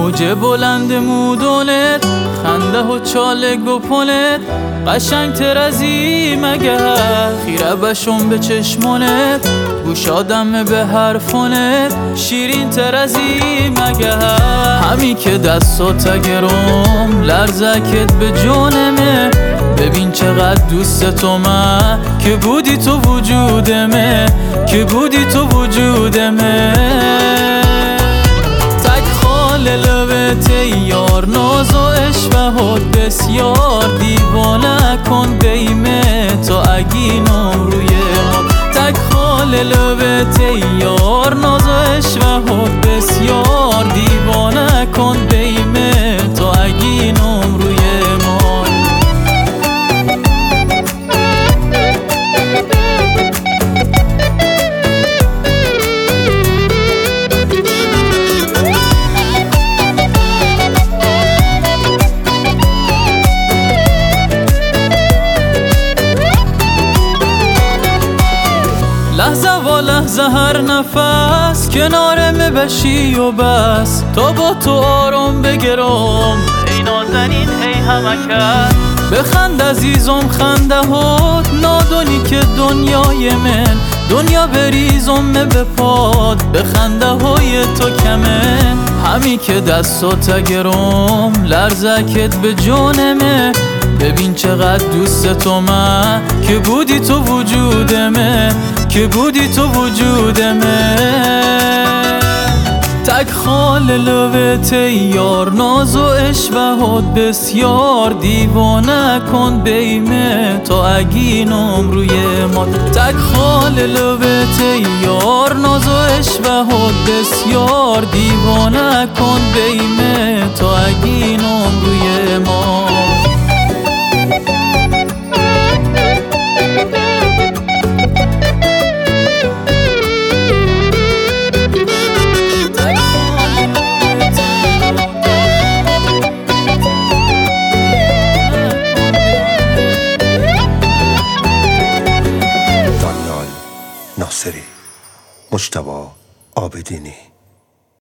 موج بلند مودونت، خنده و چاله گپونت، قشنگ ترزی مگه خیره بشون به چشمونت، گوش آدم به حرفونت، شیرین ترزی مگه همی که دستات گرم لرزکت به جونمه، ببین چقدر دوست تو من که بودی تو وجودمه، که بودی تو وجودمه. تک خال لبت یار ناز و عشقهات بسیار، دیوانه کن دیمه تا اگینم روی ما. تک خال لبت یار ناز و عشقهات بسیار، دیوانه کن دیمه تا اگینم روی ما. لحظه و لحظه هر نفس کنارم بشی و بس، تا با تو آرام بگرام ای نازنین ای همکت. بخند عزیزم خنده هات، نادونی که دنیای من دنیا بریزم به پاد، بخنده های تو کمه همی که دستات گرم لرزکت به جونمه، ببین چقدر دوست تو من که بودی تو وجودمه، که بودی تو وجودمه. تک خال لبت یار ناز و عشقهات بسیار، دیوانه کن بیمه تا اگینم روی ما. تک خال لبت یار ناز و عشقهات بسیار، دیوانه کن بیمه تا اگینم روی ما. ناصری، مجتبی عابدینی.